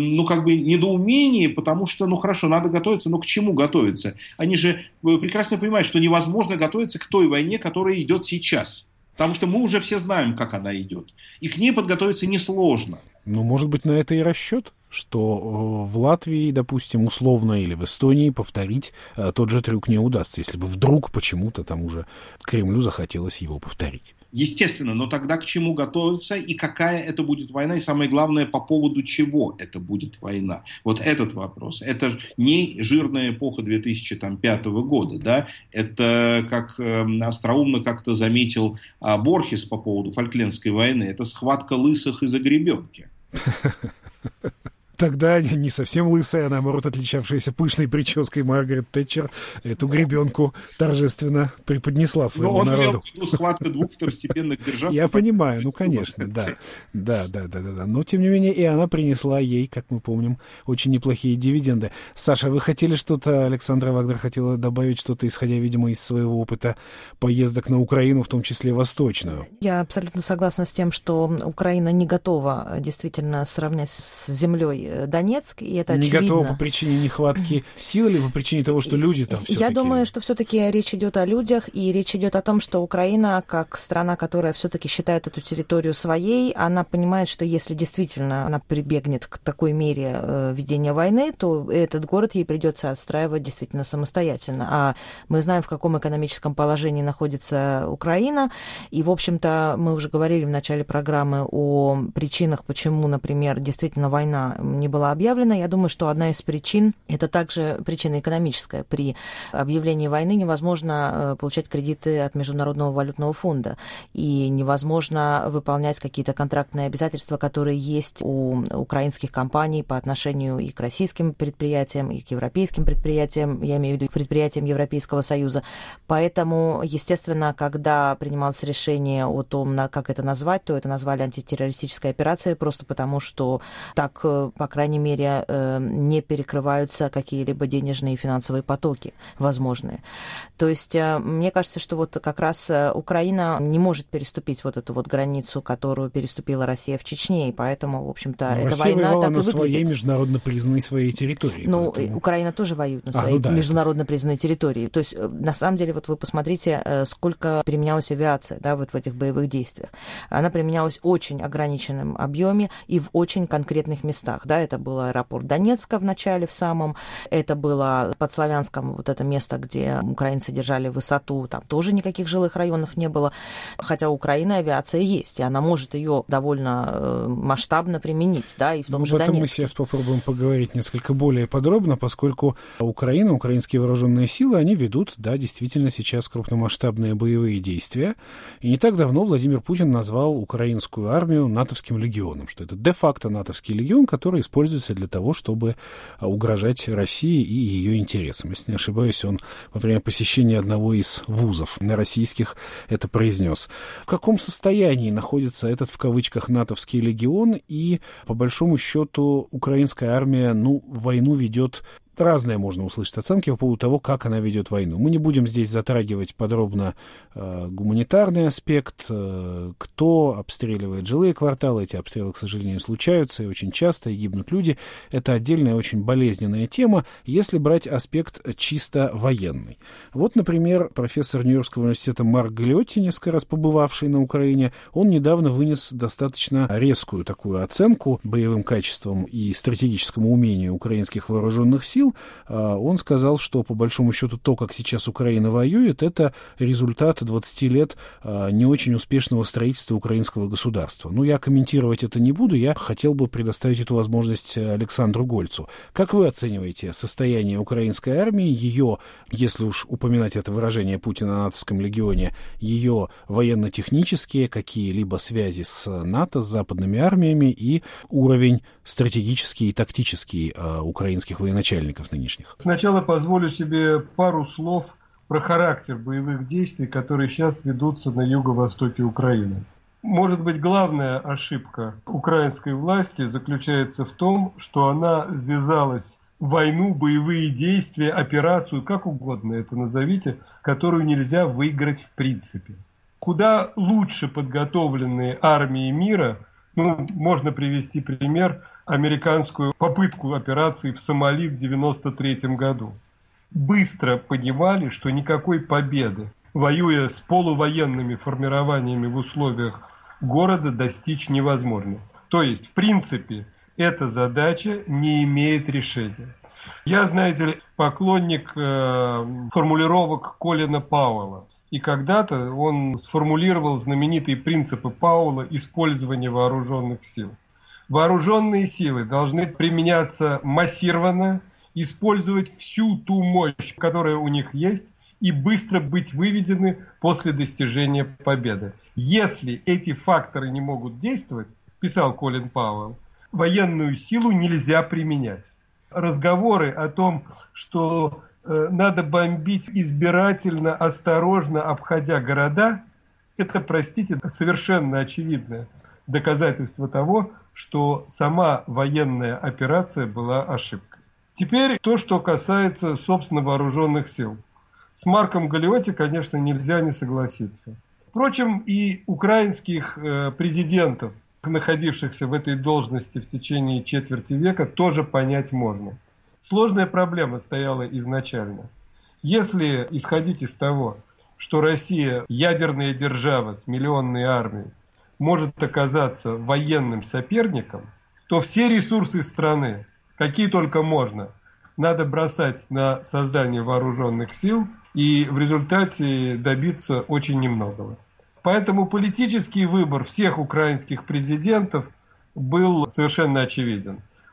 недоумении, потому что, хорошо, надо готовиться, но к чему готовиться? Они же прекрасно понимают, что невозможно готовиться к той войне, которая идет сейчас. Потому что мы уже все знаем, как она идет. И к ней подготовиться несложно. Может быть, на это и расчет? Что в Латвии, допустим, условно, или в Эстонии повторить тот же трюк не удастся, если бы вдруг почему-то там уже Кремлю захотелось его повторить. Естественно, но тогда к чему готовиться и какая это будет война, и самое главное, по поводу чего это будет война. Этот вопрос. Это не жирная эпоха 2005 года, да? Это, как остроумно как-то заметил Борхес по поводу Фольклендской войны, это схватка лысых из-за гребенки. Тогда не совсем лысая, а наоборот отличавшаяся пышной прической Маргарет Тэтчер эту гребенку торжественно преподнесла своему народу. Схватка двух второстепенных держав. Я понимаю, конечно, да. Но, тем не менее, и она принесла ей, как мы помним, очень неплохие дивиденды. Саша, вы хотели что-то, Александра Вагнер хотела добавить что-то, исходя, видимо, из своего опыта поездок на Украину, в том числе восточную? Я абсолютно согласна с тем, что Украина не готова действительно сравнять с землей Донецк, и это очевидно. Не готова по причине нехватки сил или по причине того, что люди там все-таки... Я думаю, что все-таки речь идет о людях, и речь идет о том, что Украина, как страна, которая все-таки считает эту территорию своей, она понимает, что если действительно она прибегнет к такой мере ведения войны, то этот город ей придется отстраивать действительно самостоятельно. А мы знаем, в каком экономическом положении находится Украина, и, в общем-то, мы уже говорили в начале программы о причинах, почему, например, действительно война не была объявлена. Я думаю, что одна из причин, это также причина экономическая. При объявлении войны невозможно получать кредиты от Международного валютного фонда, и невозможно выполнять какие-то контрактные обязательства, которые есть у украинских компаний по отношению и к российским предприятиям, и к европейским предприятиям, я имею в виду предприятиям Европейского Союза. Поэтому, естественно, когда принималось решение о том, как это назвать, то это назвали антитеррористической операцией, просто потому что так, по крайней мере, не перекрываются какие-либо денежные и финансовые потоки возможные. То есть, мне кажется, что вот как раз Украина не может переступить вот эту вот границу, которую переступила Россия в Чечне, и поэтому, в общем-то, эта война так и выглядит. На своей международно признанной своей территории. Ну, поэтому... Украина тоже воюет на своей международно признанной территории. То есть, на самом деле, вот вы посмотрите, сколько применялась авиация, да, вот в этих боевых действиях. Она применялась в очень ограниченном объеме и в очень конкретных местах. Да, это был аэропорт Донецка в начале, в самом, это было под Славянском, вот это место, где украинцы держали высоту, там тоже никаких жилых районов не было. Хотя у Украины авиация есть, и она может ее довольно масштабно применить, да, и в том же Донецке. Об этом мы сейчас попробуем поговорить несколько более подробно, поскольку Украина, украинские вооруженные силы, они ведут, да, действительно сейчас крупномасштабные боевые действия. И не так давно Владимир Путин назвал украинскую армию натовским легионом, что это де-факто натовский легион, который используется для того, чтобы угрожать России и ее интересам. Если не ошибаюсь, он во время посещения одного из вузов российских это произнес. В каком состоянии находится этот, в кавычках, натовский легион, и, по большому счету, украинская армия, войну ведет... Разные можно услышать оценки по поводу того, как она ведет войну. Мы не будем здесь затрагивать подробно гуманитарный аспект, кто обстреливает жилые кварталы. Эти обстрелы, к сожалению, случаются и очень часто, и гибнут люди. Это отдельная очень болезненная тема, если брать аспект чисто военный. Вот, например, профессор Нью-Йоркского университета Марк Галиотти, несколько раз побывавший на Украине, он недавно вынес достаточно резкую такую оценку боевым качествам и стратегическому умению украинских вооруженных сил. Он сказал, что, по большому счету, то, как сейчас Украина воюет, это результат 20 лет не очень успешного строительства украинского государства. Я комментировать это не буду, я хотел бы предоставить эту возможность Александру Гольцу. Как вы оцениваете состояние украинской армии, ее, если уж упоминать это выражение Путина о натовском легионе, ее военно-технические, какие-либо связи с НАТО, с западными армиями и уровень стратегический и тактический украинских военачальников нынешних? Сначала позволю себе пару слов про характер боевых действий, которые сейчас ведутся на юго-востоке Украины. Может быть, главная ошибка украинской власти заключается в том, что она ввязалась в войну, боевые действия, операцию, как угодно это назовите, которую нельзя выиграть в принципе. Куда лучше подготовленные армии мира, можно привести пример, американскую попытку операции в Сомали в 1993 году. Быстро понимали, что никакой победы, воюя с полувоенными формированиями в условиях города, достичь невозможно. То есть, в принципе, эта задача не имеет решения. Я, знаете ли, поклонник формулировок Колина Пауэлла. И когда-то он сформулировал знаменитые принципы Пауэлла использования вооруженных сил. Вооруженные силы должны применяться массированно, использовать всю ту мощь, которая у них есть, и быстро быть выведены после достижения победы. Если эти факторы не могут действовать, писал Колин Пауэлл, военную силу нельзя применять. Разговоры о том, что надо бомбить избирательно, осторожно, обходя города, это, простите, совершенно очевидное доказательство того, что сама военная операция была ошибкой. Теперь то, что касается, собственно, вооруженных сил. С Марком Галиотти, конечно, нельзя не согласиться. Впрочем, и украинских президентов, находившихся в этой должности в течение четверти века, тоже понять можно. Сложная проблема стояла изначально. Если исходить из того, что Россия, ядерная держава с миллионной армией, может оказаться военным соперником, то все ресурсы страны, какие только можно, надо бросать на создание вооруженных сил и в результате добиться очень немногого. Поэтому политический выбор всех украинских президентов был совершенно очевиден.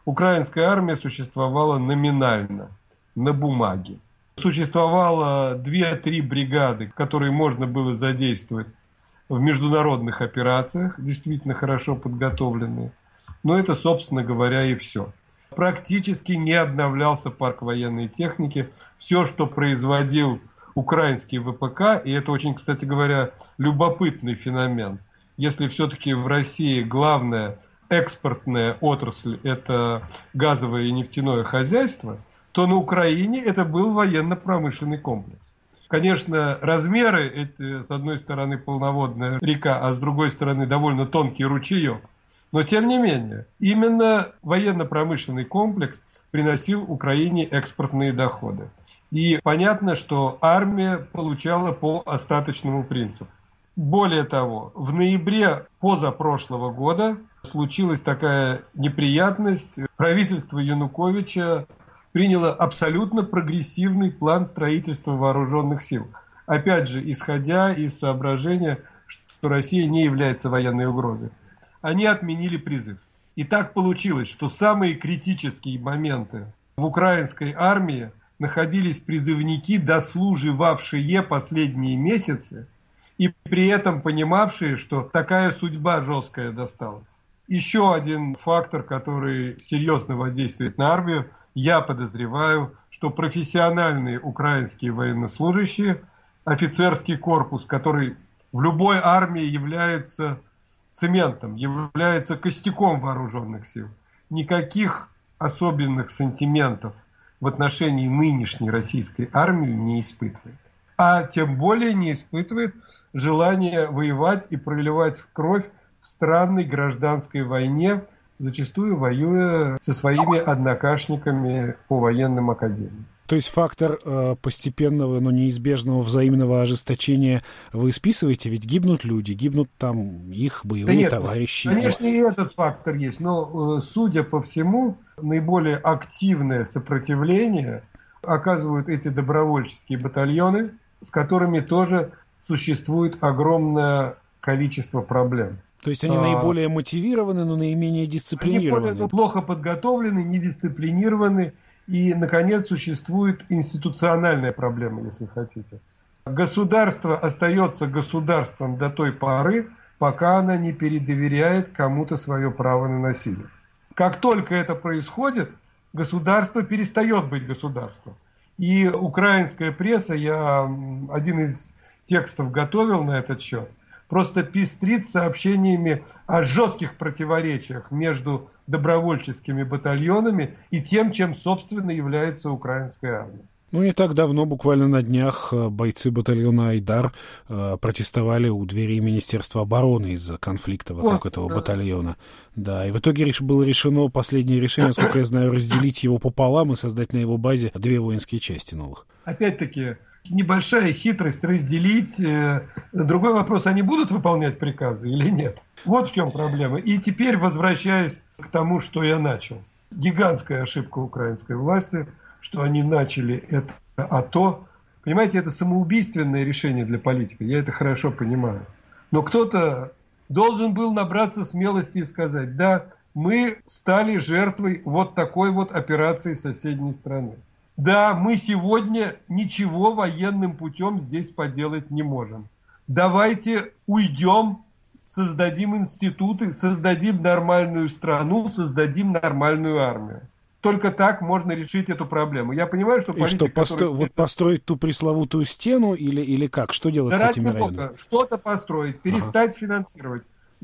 украинская армия существовала номинально, на бумаге. Существовало 2-3 бригады, которые можно было задействовать в международных операциях, действительно хорошо подготовленные. Но это, собственно говоря, и все. Практически не обновлялся парк военной техники. Все, что производил украинский ВПК, и это очень, кстати говоря, любопытный феномен. Если все-таки в России главная экспортная отрасль – это газовое и нефтяное хозяйство, то на Украине это был военно-промышленный комплекс. Конечно, размеры, это, с одной стороны, полноводная река, а с другой стороны, довольно тонкий ручеек. Но, тем не менее, именно военно-промышленный комплекс приносил Украине экспортные доходы. И понятно, что армия получала по остаточному принципу. Более того, в ноябре позапрошлого года случилась такая неприятность. Правительство Януковича приняло абсолютно прогрессивный план строительства вооруженных сил. Опять же, исходя из соображения, что Россия не является военной угрозой. Они отменили призыв. И так получилось, что самые критические моменты в украинской армии находились призывники, дослуживавшие последние месяцы, и при этом понимавшие, что такая судьба жесткая досталась. Еще один фактор, который серьезно воздействует на армию, я подозреваю, что профессиональные украинские военнослужащие, офицерский корпус, который в любой армии является цементом, является костяком вооруженных сил, никаких особенных сантиментов в отношении нынешней российской армии не испытывает. А тем более не испытывает желания воевать и проливать кровь в странной гражданской войне, зачастую воюя со своими однокашниками по военным академиям. То есть фактор постепенного, но неизбежного взаимного ожесточения вы списываете? Ведь гибнут люди, гибнут там их боевые товарищи. Конечно, и этот фактор есть. Но, судя по всему, наиболее активное сопротивление оказывают эти добровольческие батальоны, с которыми тоже существует огромное количество проблем. То есть они наиболее мотивированы, но наименее дисциплинированы. Они плохо подготовлены, недисциплинированы. И, наконец, существует институциональная проблема, если хотите. Государство остается государством до той поры, пока она не передоверяет кому-то свое право на насилие. Как только это происходит, государство перестает быть государством. И украинская пресса, я один из текстов готовил на этот счет, просто пестрит сообщениями о жестких противоречиях между добровольческими батальонами и тем, чем, собственно, является украинская армия. Ну, не так давно, буквально на днях, бойцы батальона «Айдар» протестовали у дверей Министерства обороны из-за конфликта вокруг этого батальона. Да, и в итоге было решено, последнее решение, насколько я знаю, разделить его пополам и создать на его базе 2 воинские части новых. Опять-таки, небольшая хитрость разделить. Другой вопрос, они будут выполнять приказы или нет? Вот в чем проблема. И теперь, возвращаясь к тому, что я начал. Гигантская ошибка украинской власти, что они начали это АТО. Понимаете, это самоубийственное решение для политика. Я это хорошо понимаю. Но кто-то должен был набраться смелости и сказать: да, мы стали жертвой вот такой вот операции соседней страны. Да, мы сегодня ничего военным путем здесь поделать не можем. Давайте уйдем, создадим институты, создадим нормальную страну, создадим нормальную армию. Только так можно решить эту проблему. Я понимаю, что политик, вот построить ту пресловутую стену или как? Что делать с этими районами? Что-то построить, перестать финансировать.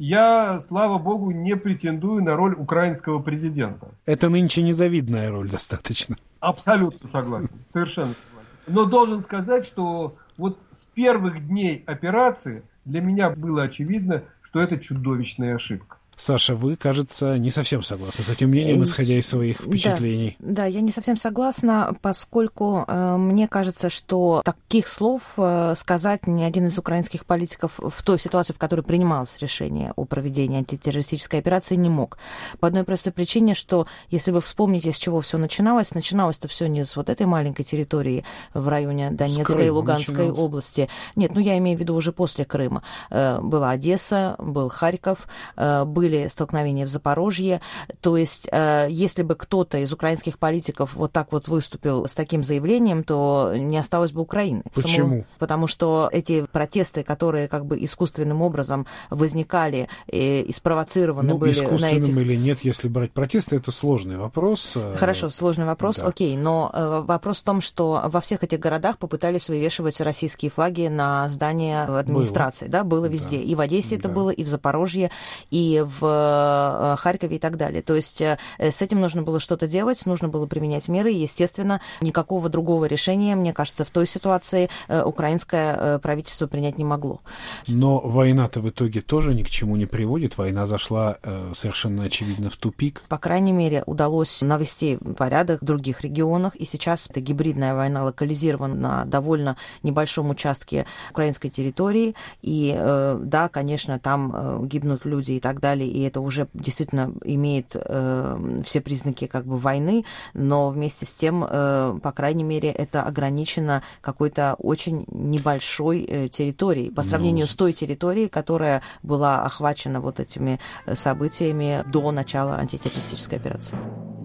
Я, слава богу, не претендую на роль украинского президента. Это нынче незавидная роль достаточно. Абсолютно согласен, совершенно согласен. Но должен сказать, что вот с первых дней операции для меня было очевидно, что это чудовищная ошибка. Саша, вы, кажется, не совсем согласны с этим мнением, исходя из своих впечатлений. Да, я не совсем согласна, поскольку мне кажется, что таких слов сказать ни один из украинских политиков в той ситуации, в которой принималось решение о проведении антитеррористической операции, не мог. По одной простой причине, что, если вы вспомните, с чего все начиналось, начиналось-то все не с вот этой маленькой территории в районе Донецкой и Луганской области. Нет, я имею в виду уже после Крыма. Была Одесса, был Харьков, были были столкновения в Запорожье. То есть, если бы кто-то из украинских политиков вот так вот выступил с таким заявлением, то не осталось бы Украины. Почему? Потому что эти протесты, которые как бы искусственным образом возникали и спровоцированы были на этих... Искусственным или нет, если брать протесты, это сложный вопрос. Хорошо, сложный вопрос, да. Окей, но вопрос в том, что во всех этих городах попытались вывешивать российские флаги на здание администрации, было везде, и в Одессе это было, и в Запорожье, и в Харькове и так далее. То есть с этим нужно было что-то делать, нужно было применять меры, и, естественно, никакого другого решения, мне кажется, в той ситуации украинское правительство принять не могло. Но война-то в итоге тоже ни к чему не приводит. Война зашла совершенно очевидно в тупик. По крайней мере, удалось навести порядок в других регионах, и сейчас эта гибридная война локализирована на довольно небольшом участке украинской территории, и да, конечно, там гибнут люди и так далее, и это уже действительно имеет все признаки как бы войны, но вместе с тем, по крайней мере, это ограничено какой-то очень небольшой территорией по сравнению с той территорией, которая была охвачена вот этими событиями до начала антитеррористической операции.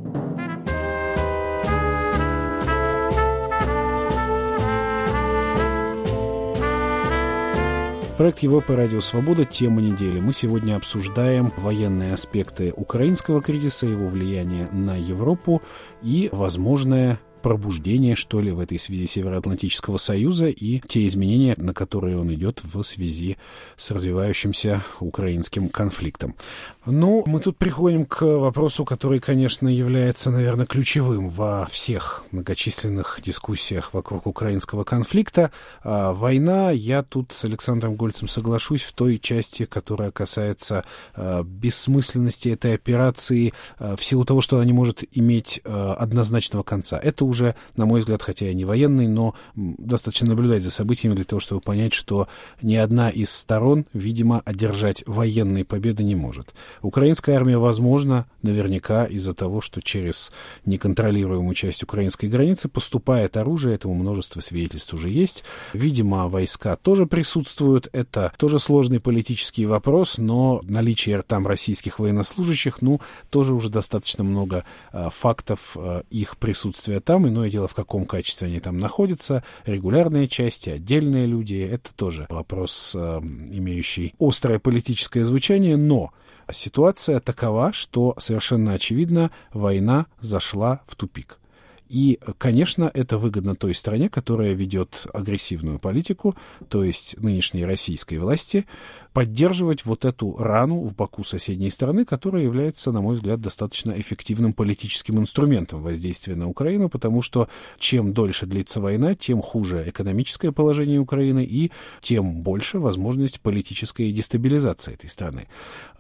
Проект Европа Радио Свобода. Тема недели. Мы сегодня обсуждаем военные аспекты украинского кризиса, его влияние на Европу и возможное пробуждение, что ли, в этой связи Североатлантического союза и те изменения, на которые он идет в связи с развивающимся украинским конфликтом. Ну, мы тут приходим к вопросу, который, конечно, является, наверное, ключевым во всех многочисленных дискуссиях вокруг украинского конфликта. Война, я тут с Александром Гольцем соглашусь в той части, которая касается бессмысленности этой операции в силу того, что она не может иметь однозначного конца. Это уже, на мой взгляд, хотя и не военный, но достаточно наблюдать за событиями для того, чтобы понять, что ни одна из сторон, видимо, одержать военные победы не может. Украинская армия, возможно, наверняка из-за того, что через неконтролируемую часть украинской границы поступает оружие, этому множество свидетельств уже есть. Видимо, войска тоже присутствуют. Это тоже сложный политический вопрос, но наличие там российских военнослужащих, тоже уже достаточно много фактов их присутствия там. Иное дело, в каком качестве они там находятся. Регулярные части, отдельные люди. Это тоже вопрос, имеющий острое политическое звучание, но ситуация такова, что совершенно очевидно, война зашла в тупик. И, конечно, это выгодно той стране, которая ведет агрессивную политику, то есть нынешней российской власти, поддерживать вот эту рану в боку соседней страны, которая является, на мой взгляд, достаточно эффективным политическим инструментом воздействия на Украину, потому что чем дольше длится война, тем хуже экономическое положение Украины и тем больше возможность политической дестабилизации этой страны.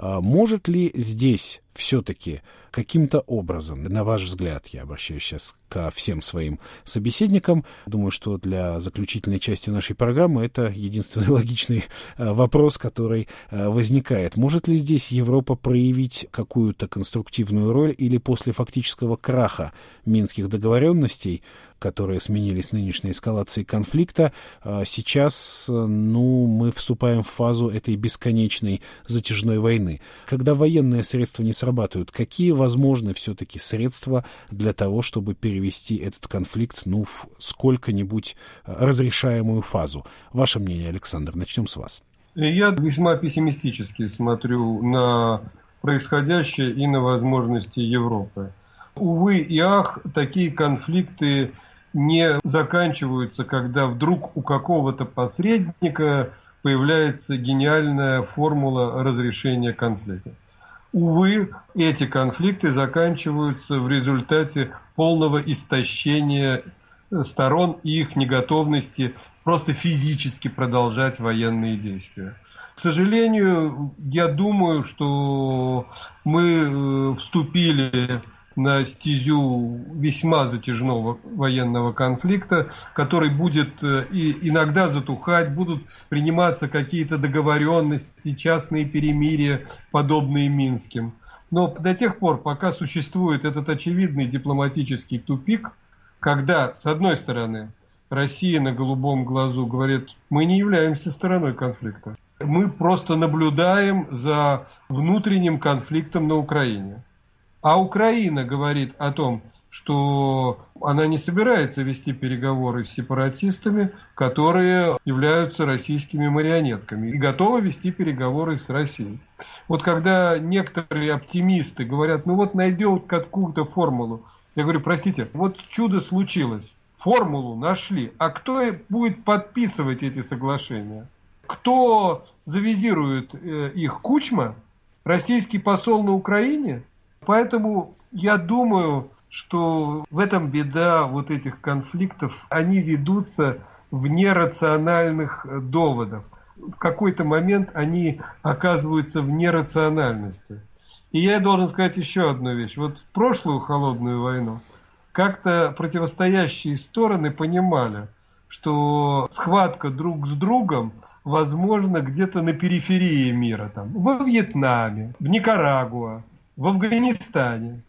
Может ли здесь все-таки каким-то образом, на ваш взгляд, я обращаюсь сейчас ко всем своим собеседникам, думаю, что для заключительной части нашей программы это единственный логичный вопрос, который возникает. Может ли здесь Европа проявить какую-то конструктивную роль или после фактического краха минских договоренностей, которые сменились нынешней эскалацией конфликта, сейчас, мы вступаем в фазу этой бесконечной затяжной войны. Когда военные средства не срабатывают, какие возможны все-таки средства для того, чтобы перевести этот конфликт, в сколько-нибудь разрешаемую фазу? Ваше мнение, Александр, начнем с вас. Я весьма пессимистически смотрю на происходящее и на возможности Европы. Увы и ах, такие конфликты не заканчиваются, когда вдруг у какого-то посредника появляется гениальная формула разрешения конфликта. Увы, эти конфликты заканчиваются в результате полного истощения сторон и их неготовности просто физически продолжать военные действия. К сожалению, я думаю, что мы вступили на стезю весьма затяжного военного конфликта, который будет иногда затухать, будут приниматься какие-то договоренности, частные перемирия, подобные Минским. Но до тех пор, пока существует этот очевидный дипломатический тупик, когда, с одной стороны, Россия на голубом глазу говорит, мы не являемся стороной конфликта. Мы просто наблюдаем за внутренним конфликтом на Украине. А Украина говорит о том, что она не собирается вести переговоры с сепаратистами, которые являются российскими марионетками, и готова вести переговоры с Россией. Вот когда некоторые оптимисты говорят, ну вот найдем какую-то формулу, я говорю, простите, вот чудо случилось, формулу нашли, а кто будет подписывать эти соглашения? Кто завизирует их? Кучма? Российский посол на Украине? Поэтому я думаю, что в этом беда вот этих конфликтов. Они ведутся в нерациональных доводах. В какой-то момент они оказываются в нерациональности. И я должен сказать еще одну вещь. Вот в прошлую холодную войну как-то противостоящие стороны понимали, что схватка друг с другом возможна где-то на периферии мира. Там, во Вьетнаме, в Никарагуа, в Афганистане.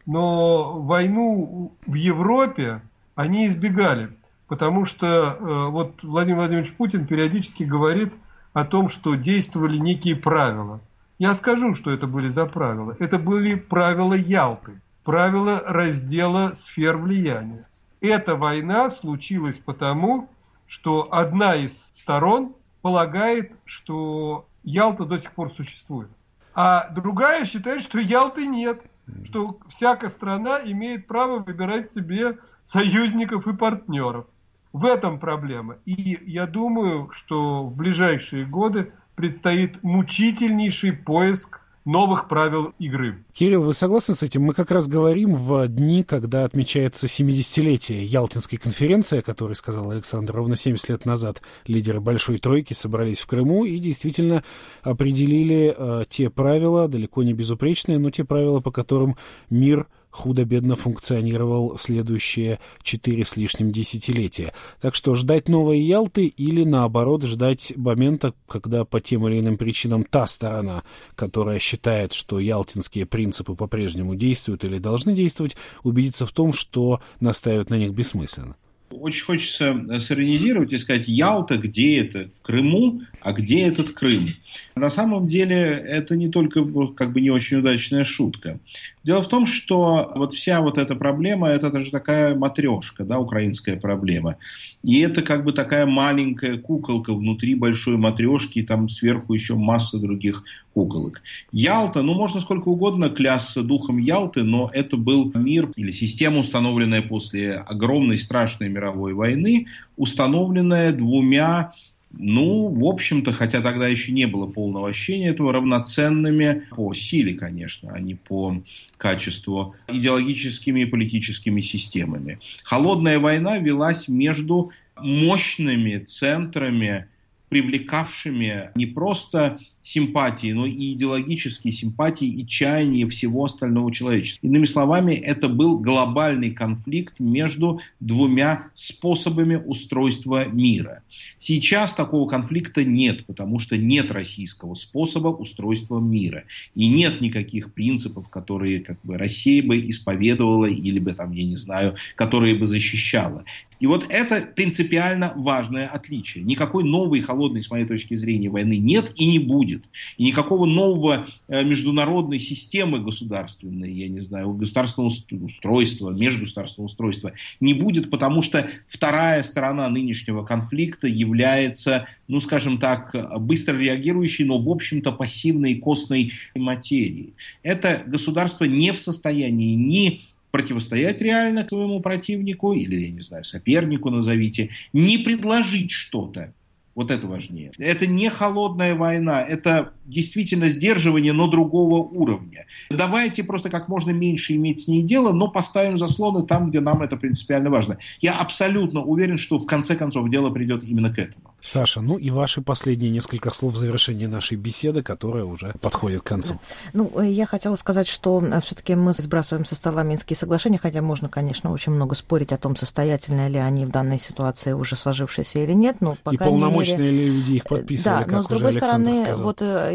Но войну в Европе они избегали, потому что вот Владимир Владимирович Путин периодически говорит о том, что действовали некие правила. Я скажу, что это были за правила. Это были правила Ялты, правила раздела сфер влияния. Эта война случилась потому, что одна из сторон полагает, что Ялта до сих пор существует, а другая считает, что Ялты нет. Что всякая страна имеет право выбирать себе союзников и партнеров. В этом проблема. И я думаю, что в ближайшие годы предстоит мучительнейший поиск новых правил игры. Кирилл, вы согласны с этим? Мы как раз говорим в дни, когда отмечается 70-летие Ялтинской конференции, о которой сказал Александр. Ровно 70 лет назад лидеры Большой Тройки собрались в Крыму и действительно определили те правила, далеко не безупречные, но те правила, по которым мир худо-бедно функционировал следующие 4 с лишним десятилетия. Так что ждать новой Ялты или, наоборот, ждать момента, когда по тем или иным причинам та сторона, которая считает, что ялтинские принципы по-прежнему действуют или должны действовать, убедиться в том, что настаивать на них бессмысленно. Очень хочется сиронизировать и сказать, Ялта, где это? В Крыму, а где этот Крым? На самом деле это не только как бы не очень удачная шутка. Дело в том, что вот вся вот эта проблема, это же такая матрешка, да, украинская проблема. И это как бы такая маленькая куколка внутри большой матрешки, и там сверху еще масса других куколок. Ялта, ну можно сколько угодно клясться духом Ялты, но это был мир или система, установленная после огромной страшной мировой войны, установленная двумя, ну, в общем-то, хотя тогда еще не было полного ощущения этого, равноценными по силе, конечно, а не по качеству, идеологическими и политическими системами. Холодная война велась между мощными центрами, привлекавшими не просто симпатии, но и идеологические симпатии и чаяния всего остального человечества. Иными словами, это был глобальный конфликт между двумя способами устройства мира. Сейчас такого конфликта нет, потому что нет российского способа устройства мира. И нет никаких принципов, которые как бы Россия бы исповедовала или бы, там, я не знаю, которые бы защищала. И вот это принципиально важное отличие. Никакой новой холодной, с моей точки зрения, войны нет и не будет. И никакого нового международной системы государственной, я не знаю, государственного устройства, межгосударственного устройства не будет, потому что вторая сторона нынешнего конфликта является, ну, скажем так, быстро реагирующей, но, в общем-то, пассивной костной материей. Это государство не в состоянии ни противостоять реально своему противнику, или, я не знаю, сопернику назовите, не предложить что-то. Вот это важнее. Это не холодная война, это действительно сдерживание, но другого уровня. Давайте просто как можно меньше иметь с ней дело, но поставим заслоны там, где нам это принципиально важно. Я абсолютно уверен, что в конце концов дело придет именно к этому. Саша, ну и ваши последние несколько слов в завершении нашей беседы, которая уже подходит к концу. Ну, я хотела сказать, что все-таки мы сбрасываем со стола Минские соглашения, хотя можно, конечно, очень много спорить о том, состоятельны ли они в данной ситуации уже сложившись или нет, но, по крайней мере... И полномочные ли люди их подписывали, да, как но, с другой уже Александр стороны, сказал. вот я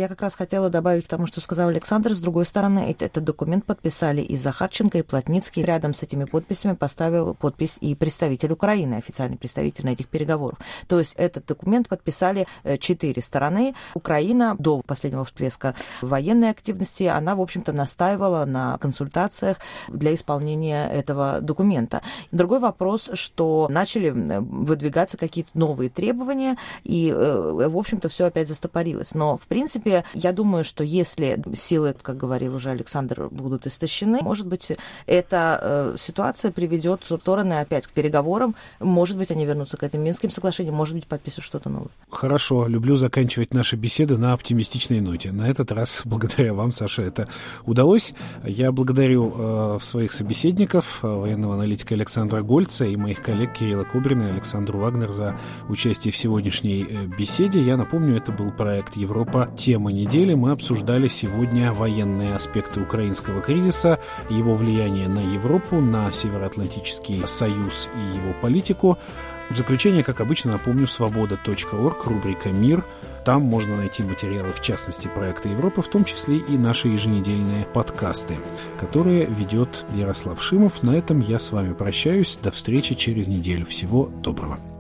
я как раз хотела добавить к тому, что сказал Александр. С другой стороны, этот документ подписали и Захарченко, и Плотницкий. Рядом с этими подписями поставил подпись и представитель Украины, официальный представитель на этих переговорах. То есть этот документ подписали 4 стороны. Украина до последнего всплеска военной активности, она, в общем-то, настаивала на консультациях для исполнения этого документа. Другой вопрос, что начали выдвигаться какие-то новые требования, и, в общем-то, все опять застопорилось. Но, в принципе, я думаю, что если силы, как говорил уже Александр, будут истощены, может быть, эта ситуация приведет стороны опять к переговорам. Может быть, они вернутся к этим Минским соглашениям, может быть, подпишут что-то новое. Хорошо. Люблю заканчивать наши беседы на оптимистичной ноте. На этот раз, благодаря вам, Саша, это удалось. Я благодарю своих собеседников, военного аналитика Александра Гольца и моих коллег Кирилла Кубрина и Александру Вагнер за участие в сегодняшней беседе. Я напомню, это был проект «Европа. Тема недели». Мы обсуждали сегодня военные аспекты украинского кризиса, его влияние на Европу, на Североатлантический союз и его политику. В заключение, как обычно, напомню, свобода.орг, рубрика «Мир». Там можно найти материалы, в частности, проекта Европы, в том числе и наши еженедельные подкасты, которые ведет Ярослав Шимов. На этом я с вами прощаюсь. До встречи через неделю. Всего доброго.